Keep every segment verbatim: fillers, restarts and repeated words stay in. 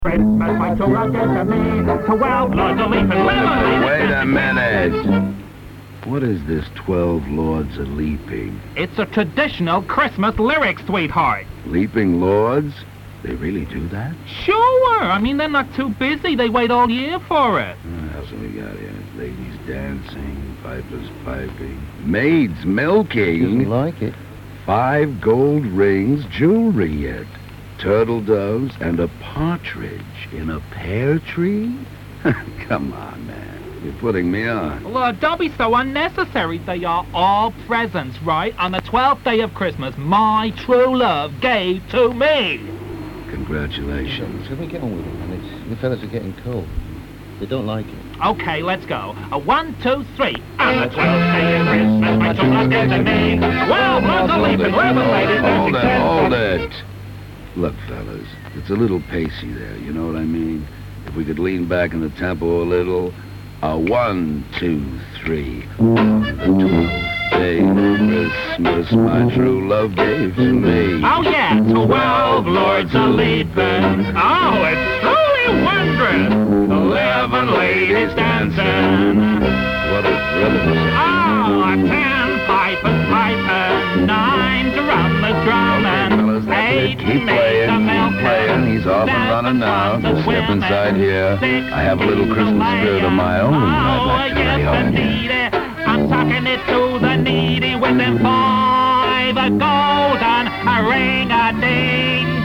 Christmas, my two are dead to me. Twelve lords are leaping, lemonade. Wait a minute. What is this twelve lords a leaping? It's a traditional Christmas lyric, sweetheart. Leaping lords? They really do that? Sure. I mean, they're not too busy. They wait all year for it. What else have we got here? Ladies dancing, pipers piping, maids milking. Doesn't like it. Five gold rings, jewelry yet. Turtle doves and a partridge in a pear tree? Come on, man. You're putting me on. Lord, don't be so unnecessary. They are all presents, right? On the twelfth day of Christmas, my true love gave to me. Congratulations. Should we get on with it, man? It's, the fellas are getting cold. They don't like it. Okay, let's go. A one, two, three. On the twelfth day of Christmas, my true love gave to me. Well, lords are leaping, lemonade. Hold it, hold it. Look, fellas, it's a little pacey there, you know what I mean? If we could lean back in the tempo a little. A one, two, three. On the twelfth day of Christmas, my true love gave to me. Oh, yeah, twelve lords are leaping. Oh, it's truly wondrous. Eleven ladies dancing. What a thrill. Oh, ten pipers piping. Nine to run the drum and eight to Keep make playing, the milk. keep playing. He's off and running now. Step inside here. I have a little Christmas spirit of my own. I'd like to carry home. Indeed, I'm talking it to the needy with them five a golden a ring a ding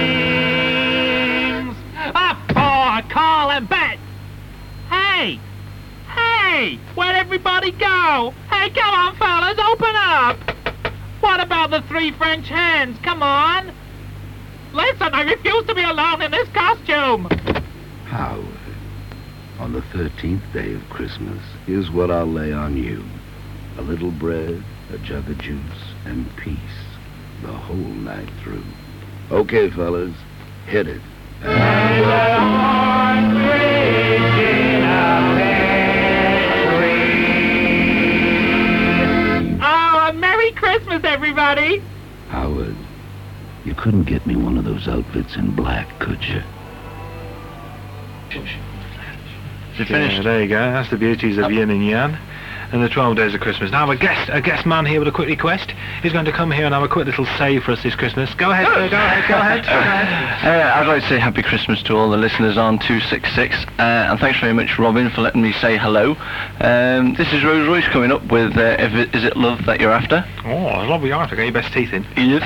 dings. A four call and bet. Hey, hey, where'd everybody go? Hey, come on, fellas, open up. What about the three French hens? Come on. Listen, I refuse to be alone in this costume. Howard, on the thirteenth day of Christmas, here's what I'll lay on you. A little bread, a jug of juice, and peace the whole night through. Okay, fellas, hit it. Oh, Merry Christmas, everybody. Howard, you couldn't get me one of those outfits in black, could you? Is it finished? Yeah, there you go. That's the beauties of yin and yang and the twelve days of Christmas. Now, a guest, a guest man here with a quick request. He's going to come here and have a quick little save for us this Christmas. Go ahead, sir. Go ahead. Go ahead. Go ahead. Uh, I'd like to say Happy Christmas to all the listeners on two six six, uh, and thanks very much, Robin, for letting me say hello. Um, this is Rose Royce coming up with uh, if it, Is It Love That You're After? Oh, a lovely art. Get your best teeth in. Yes.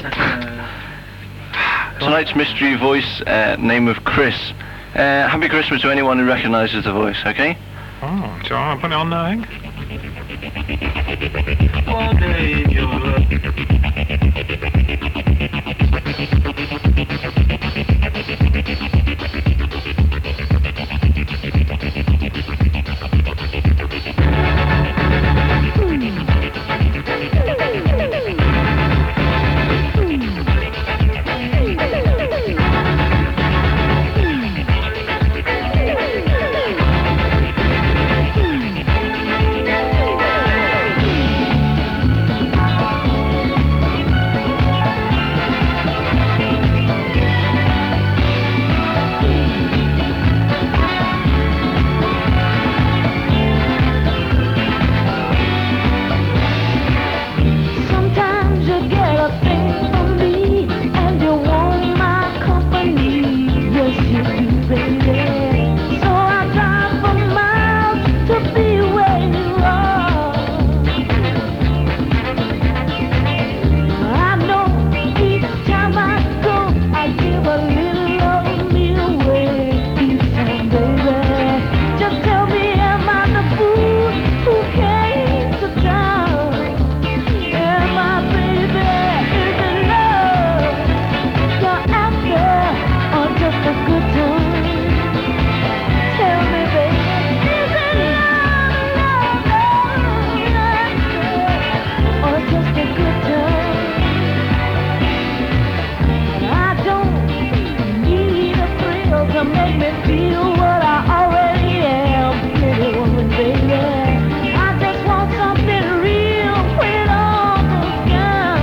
Tonight's mystery voice, uh, name of Chris. Uh, happy Christmas to anyone who recognises the voice, okay? Oh, so I'll put it on now, I think. One day in your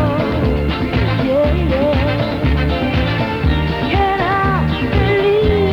Believe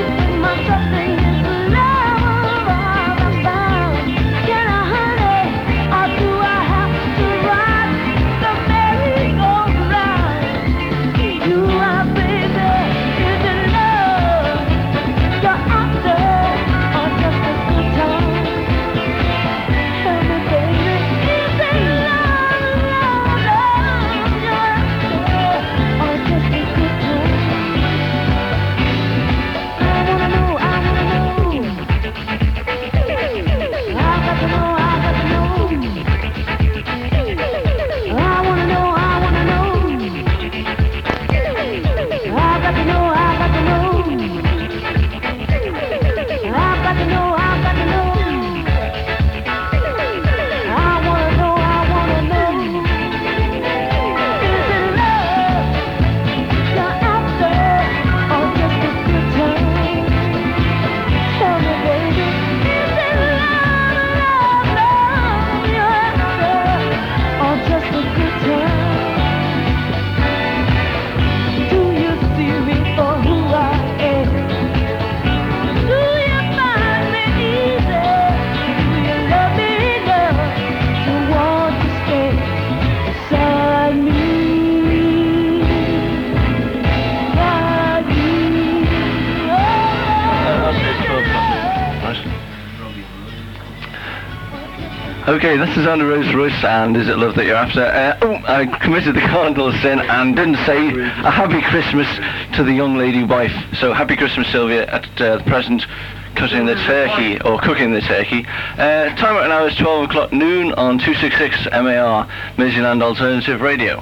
Okay, this is on the Rolls Royce, and is it love that you're after? Uh, oh, I committed the cardinal sin and didn't say a happy Christmas to the young lady wife. So happy Christmas, Sylvia, at uh, the present, cutting the turkey, or cooking the turkey. Uh, time right now is twelve o'clock noon on two sixty-six M A R, Merseyland Alternative Radio.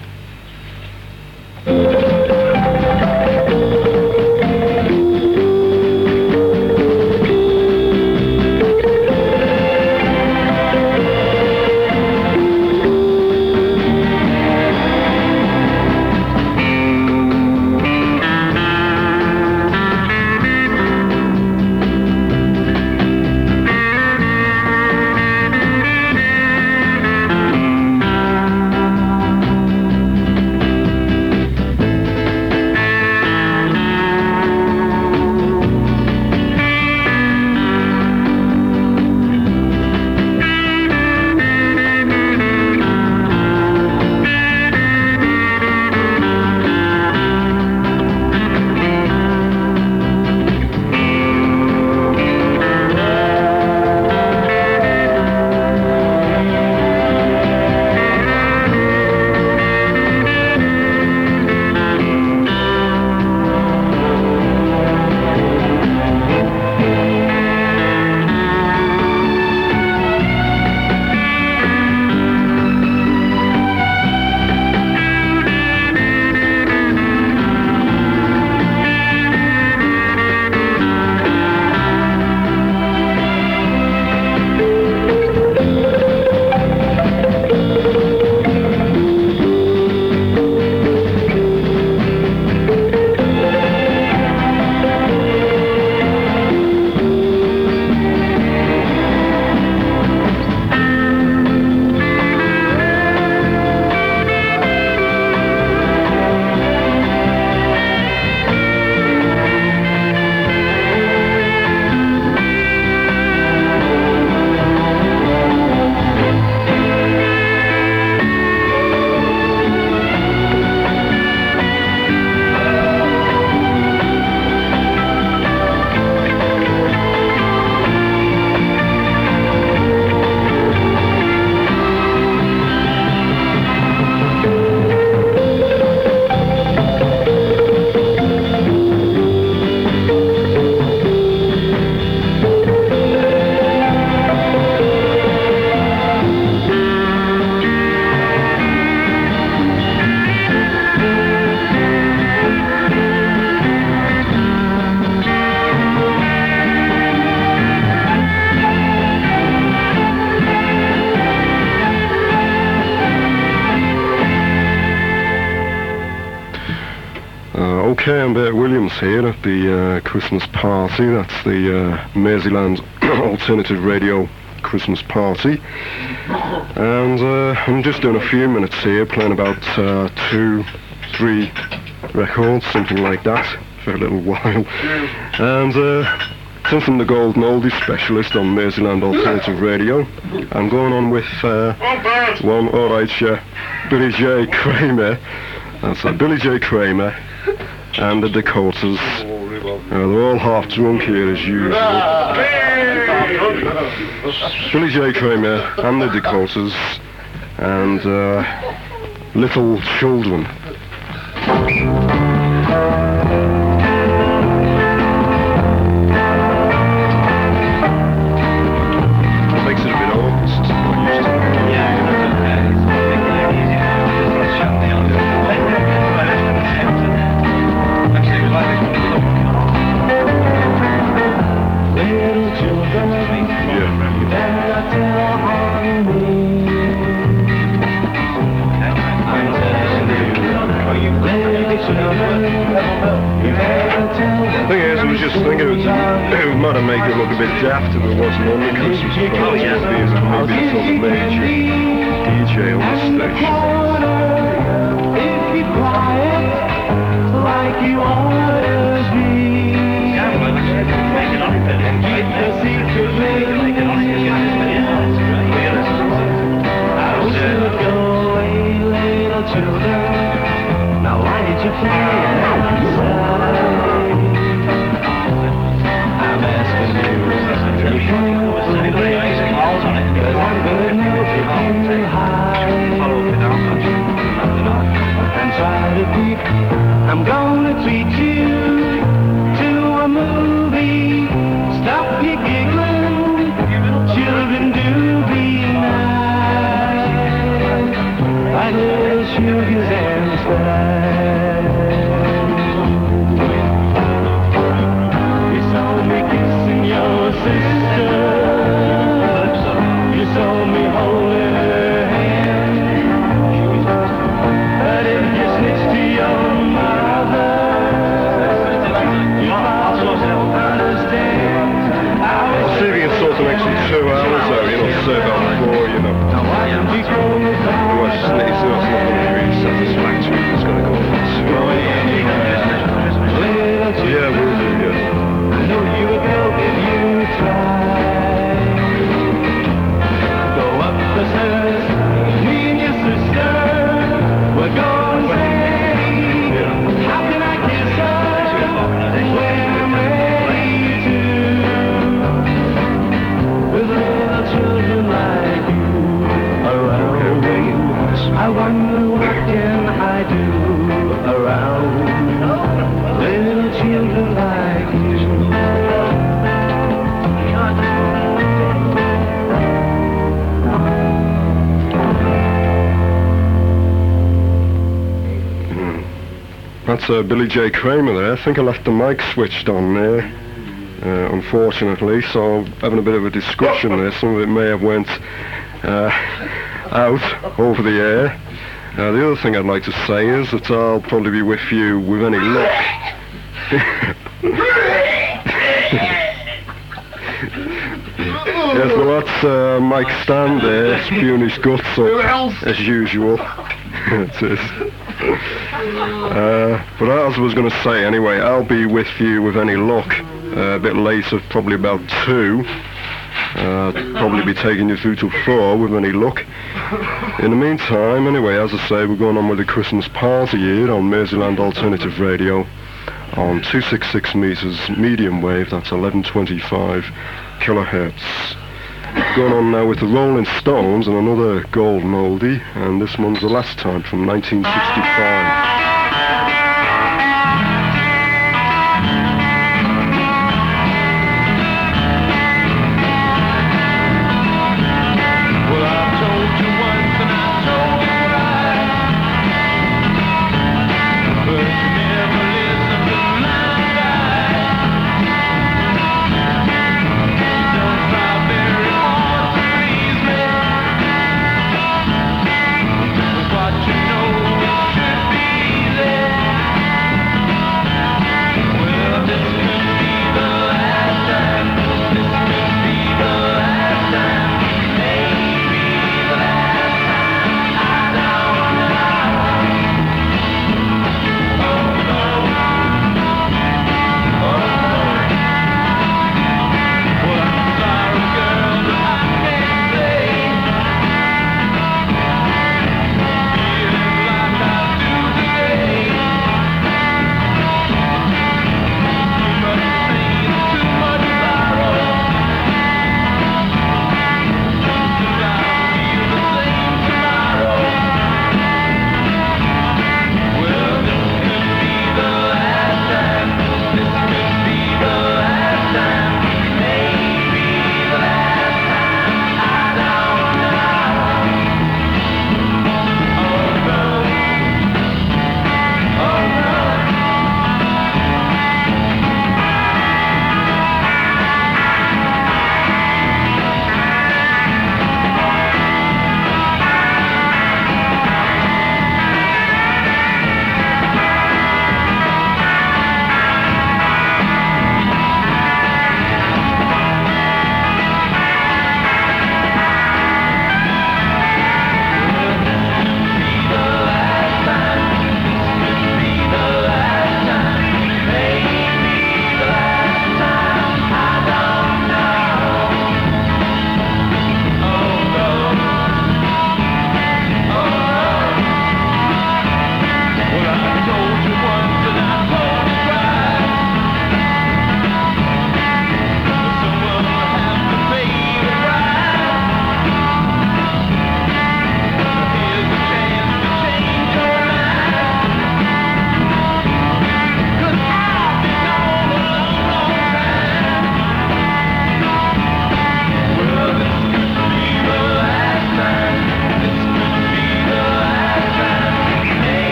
Okay, I'm Bert Williams here at the uh, Christmas party. That's the uh, Merseyland Alternative Radio Christmas party. And uh, I'm just doing a few minutes here, playing about uh, two, three records, something like that, for a little while. And uh, since I'm the Golden Oldie specialist on Merseyland Alternative Radio, I'm going on with uh, one, alright, yeah, Billy J. Kramer. That's uh, Billy J. Kramer and the Dakotas. Uh, they're all half drunk here as usual. Billy J. Kramer and the Dakotas and uh, Little Children. Makes it a bit awkward since I'm not used to it. Yeah, the thing is, I was just thinking it, was, it might have made it look a bit daft if it wasn't on the Christmas party. Oh, yeah. Maybe it's on the major D J on the station. If you quiet like you always be, make it on it, keep the secret make it on it, I should go away, little children. Now why did you play outside? I'm asking you. I'm gonna treat you to a movie. Stop your giggling, children do be nice. Like little sugars and spice. You saw me kissing your sister. You saw me holding her hand. But if you snitch to your mother, your father won't understand. I'll see if you can sort of make some two hours though, you know, say about four, you know. Otherwise, it's not it's not going to be really satisfactory. It's going to go on for two hours. Yeah, we'll do, yeah. I know you would help if you try. Go up the stairs, me and your sister. We're going steady. How can I kiss her when I'm ready to? With little children like you around, I wonder what can I do around little children like you. That's uh, Billy J. Kramer there. I think I left the mic switched on there, uh, unfortunately, so having a bit of a discussion there. Some of it may have went uh, out over the air. Uh, the other thing I'd like to say is that I'll probably be with you with any luck. Yes, well, that's uh, Mike Stand there, spewing his guts up, as usual. It is. Uh, but as I was going to say, anyway, I'll be with you with any luck uh, a bit later, probably about two. Uh, probably be taking you through to four with any luck. In the meantime, anyway, as I say, we're going on with the Christmas party here on Merseyland Alternative Radio on two sixty-six meters medium wave, that's eleven twenty-five kilohertz. Going on now with the Rolling Stones and another golden oldie, and this one's The Last Time from nineteen sixty-five. What you know it should be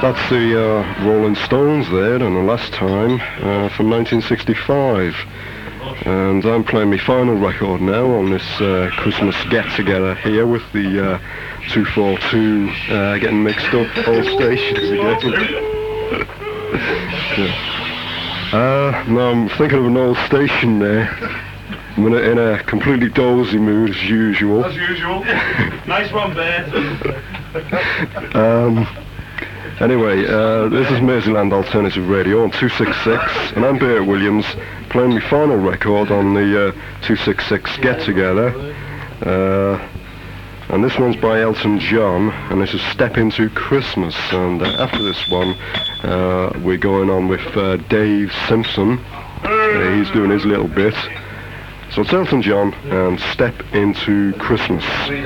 That's the uh, Rolling Stones there, and the last time uh, from nineteen sixty-five. And I'm playing my final record now on this uh, Christmas get-together here with the uh, two forty-two uh, getting mixed up all stations again. yeah. uh, no, I'm thinking of an old station there. I'm in a, in a completely dozy mood as usual. As usual. Nice one, Bear. um, Anyway, uh, this is Merseyland Alternative Radio on two sixty-six, and I'm Bert Williams, playing my final record on the uh, two sixty-six get-together. Uh, and this one's by Elton John, and this is Step Into Christmas. And uh, after this one, uh, we're going on with uh, Dave Simpson. Uh, he's doing his little bit. So it's Elton John and Step Into Christmas.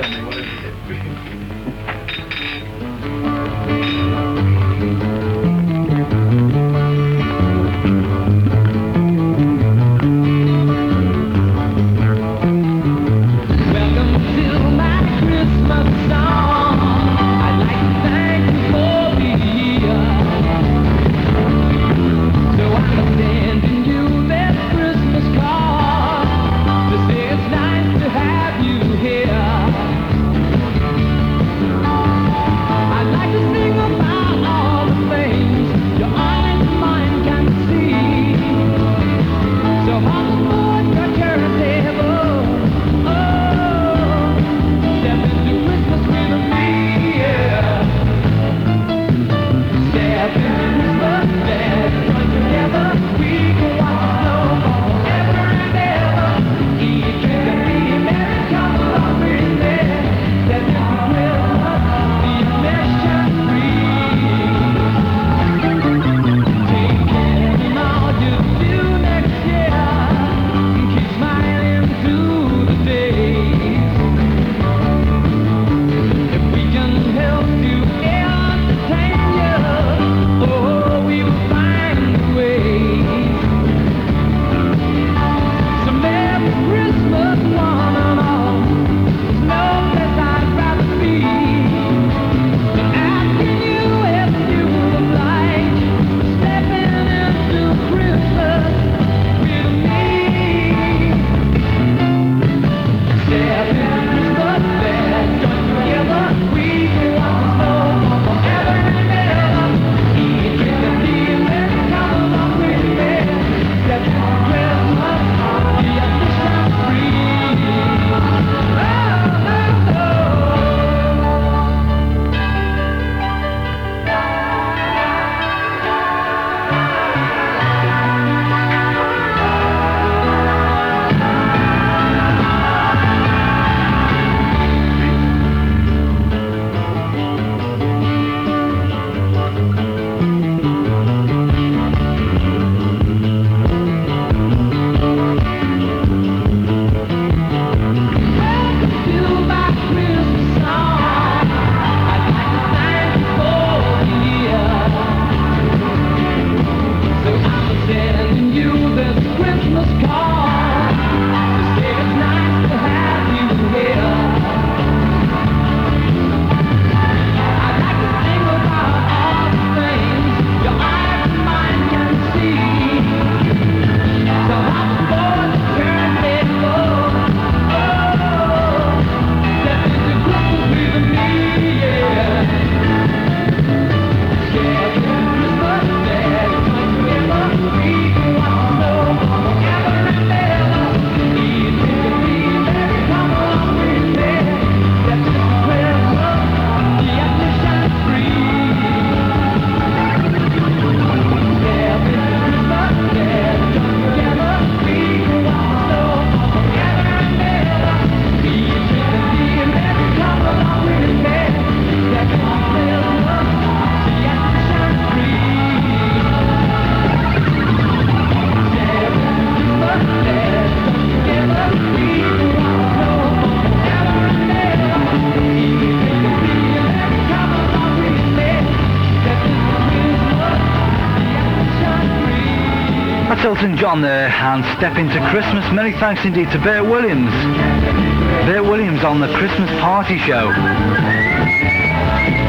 Elton John there and Step Into Christmas. Many thanks indeed to Bert Williams. Bert Williams on the Christmas Party Show. You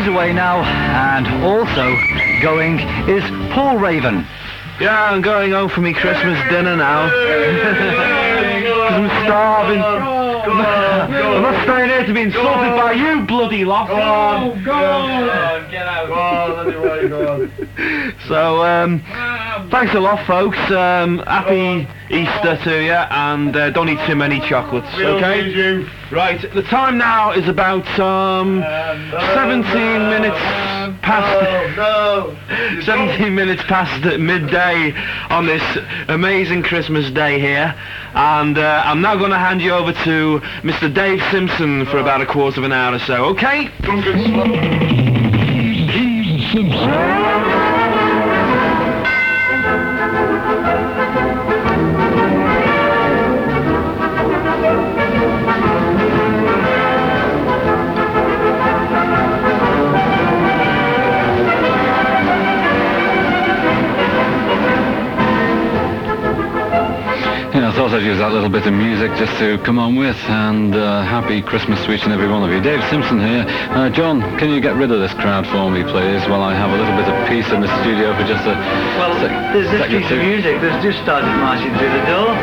He's away now, and also going is Paul Raven. Yeah, I'm going home for me Christmas dinner now. Because I'm starving. I'm not staying here to be insulted by you, bloody lot. Go on, go on, get out. Go on, anyway, go on. So, um, thanks a lot, folks. Um, happy Easter to you, and uh, don't eat too many chocolates, okay? Right, the time now is about um, seventeen minutes past. No, seventeen minutes past midday on this amazing Christmas day here, and uh, I'm now going to hand you over to Mister Dave Simpson for about a quarter of an hour or so, okay? Yeah, I thought I'd use that little bit of music just to come on with, and uh, happy Christmas to each and every one of you. Dave Simpson here. Uh, John, can you get rid of this crowd for me, please, while I have a little bit of peace in the studio for just a Well, sec- there's this second piece or of two? music that's just started marching through the door.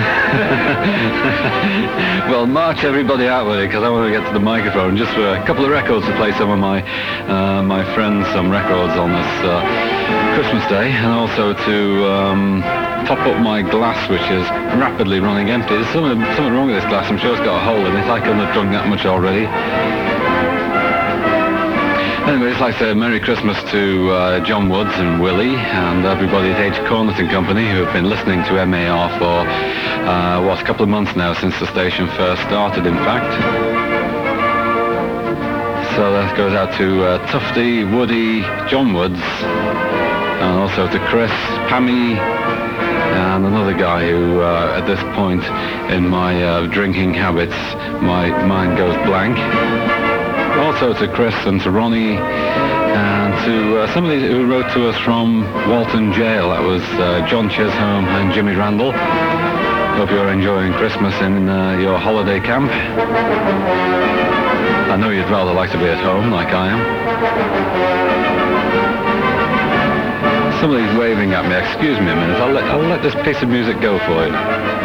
Well, march everybody out with it, because I want to get to the microphone just for a couple of records to play some of my uh, my friends some records on this uh, Christmas day, and also to um, top up my glass, which is rapidly running empty. There's something, something wrong with this glass. I'm sure it's got a hole in it. I couldn't have drunk that much already. Anyway, it's like to say Merry Christmas to uh, John Woods and Willie and everybody at H. Cornet and Company who have been listening to M A R for, uh, what, a couple of months now since the station first started, in fact. So that goes out to uh, Tufty, Woody, John Woods, and also to Chris, Pammy, and another guy who, uh, at this point in my uh, drinking habits, my mind goes blank. Also to Chris and to Ronnie, and to uh, somebody who wrote to us from Walton Jail. That was uh, John Chisholm and Jimmy Randall. Hope you're enjoying Christmas in uh, your holiday camp. I know you'd rather like to be at home, like I am. Somebody's waving at me. Excuse me a minute. I'll let, I'll let this piece of music go for you.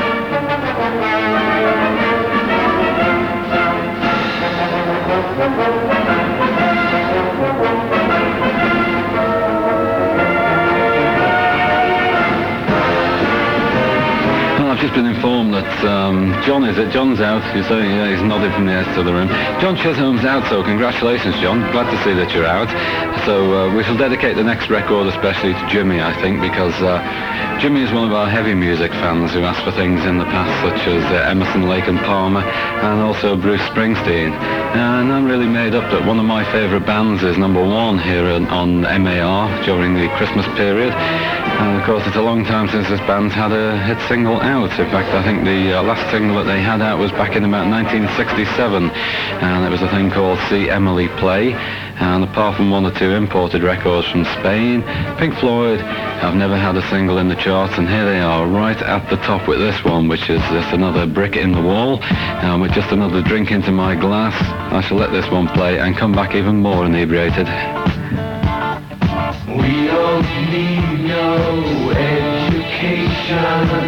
Well, I've just been informed that um, John is it. John's out. You say yeah, he's nodding from the edge to the room. John Chisholm's out, so congratulations, John. Glad to see that you're out. So uh, we shall dedicate the next record especially to Jimmy, I think, because uh, Jimmy is one of our heavy music fans who asked for things in the past, such as uh, Emerson, Lake and Palmer, and also Bruce Springsteen. And I'm really made up that one of my favourite bands is number one here on, on M A R during the Christmas period. And of course, it's a long time since this band's had a hit single out. In fact, I think the uh, last single that they had out was back in about nineteen sixty-seven, and it was a thing called See Emily Play. And apart from one or two imported records from Spain, Pink Floyd have never had a single in the charts, and here they are right at the top with this one, which is just another brick in the wall. And with just another drink into my glass, I shall let this one play and come back even more inebriated. We don't need no education.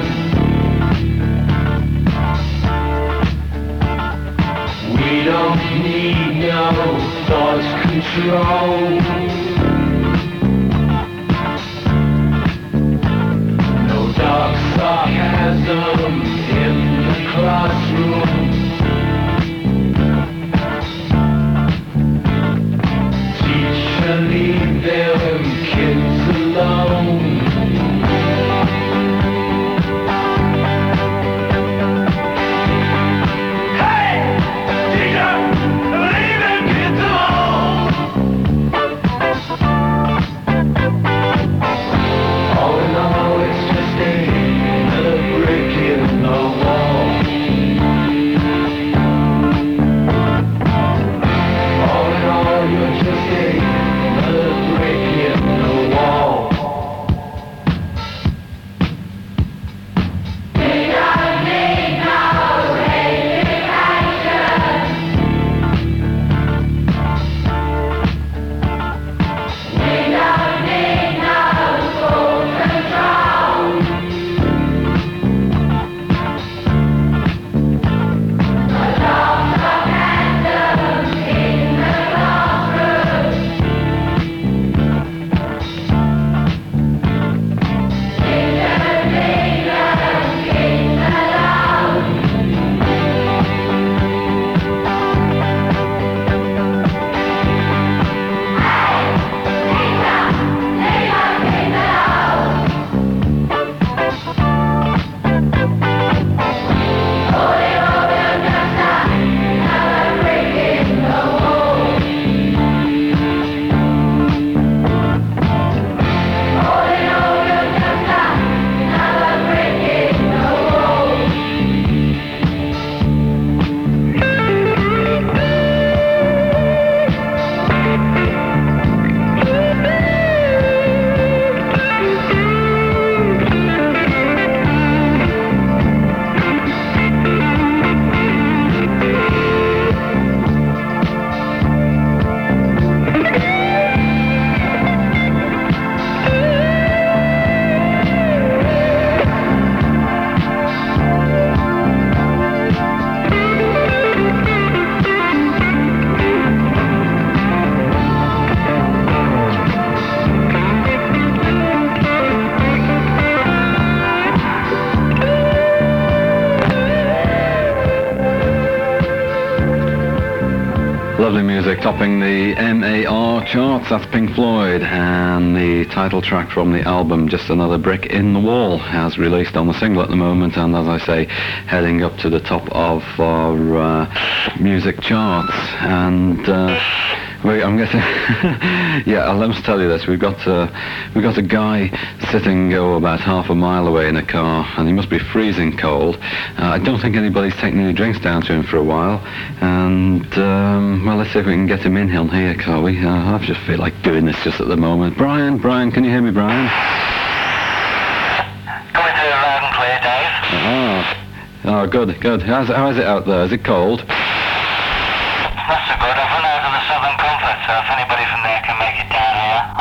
We don't need no thought control. No dark sarcasm in the classroom. Teacher, leave them kids alone. lovely music topping the M A R charts. That's Pink Floyd, and the title track from the album Just Another Brick in the Wall, as released on the single at the moment, and as I say, heading up to the top of our uh, music charts. And uh, wait, I'm getting yeah, I must tell you this. We've got uh, we've got a guy sitting oh, about half a mile away in a car, and he must be freezing cold. Uh, I don't think anybody's taken any drinks down to him for a while, and um, well, let's see if we can get him in here, can't we? Uh, I just feel like doing this just at the moment. Brian, Brian, can you hear me, Brian? Coming through loud and clear, Dave. Oh, oh, good, good. How's, how is it out there? Is it cold? Not so good. I've run out of the Southern Comfort, so if anybody from there can make it